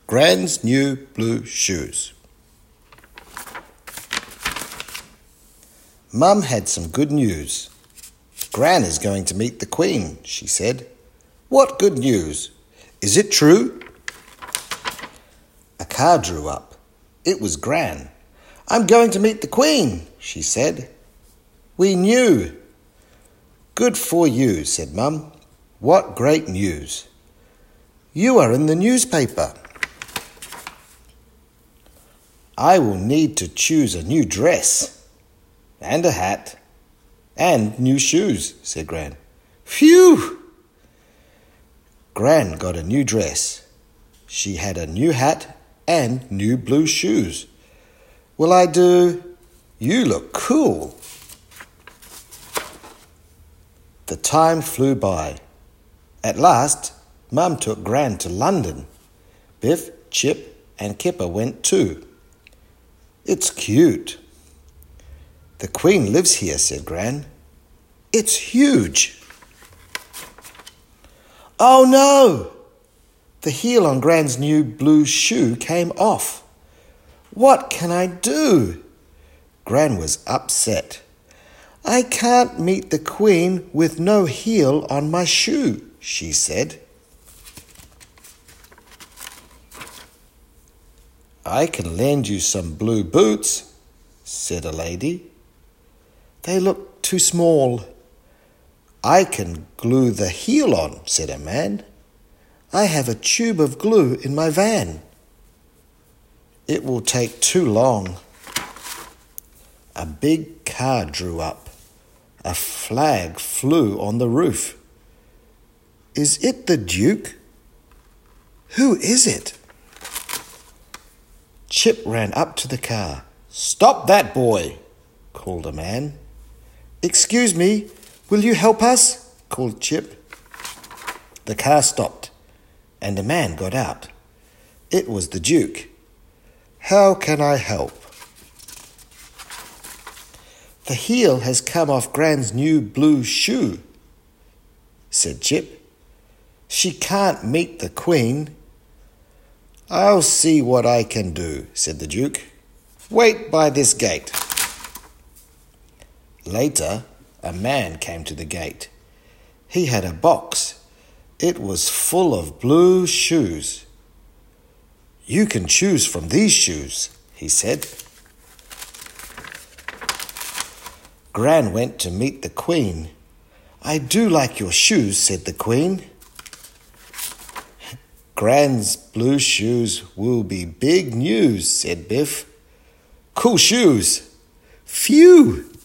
Gran's New Blue Shoes. Mum had some good news. Gran is going to meet the Queen, she said. What good news? Is it true? A car drew up. It was Gran. I'm going to meet the Queen, she said. We knew. Good for you, said Mum. What great news. You are in the newspaper. I will need to choose a new dress and a hat and new shoes, said Gran. Phew! Gran got a new dress. She had a new hat and new blue shoes. Will I do? You look cool. The time flew by. At last, Mum took Gran to London. Biff, Chip and Kipper went too. It's cute. The Queen lives here, said Gran. It's huge. Oh no! The heel on Gran's new blue shoe came off. What can I do? Gran was upset. I can't meet the Queen with no heel on my shoe, she said. I can lend you some blue boots, said a lady. They look too small. I can glue the heel on, said a man. I have a tube of glue in my van. It will take too long. A big car drew up. A flag flew on the roof. Is it the Duke? Who is it? Chip ran up to the car. Stop that boy, called a man. Excuse me, will you help us? Called Chip. The car stopped, and a man got out. It was the Duke. How can I help? The heel has come off Gran's new blue shoe, said Chip. She can't meet the Queen. I'll see what I can do, said the Duke. Wait by this gate. Later, a man came to the gate. He had a box. It was full of blue shoes. You can choose from these shoes, he said. Gran went to meet the Queen. I do like your shoes, said the Queen. Gran's blue shoes will be big news, said Biff. Cool shoes. Phew!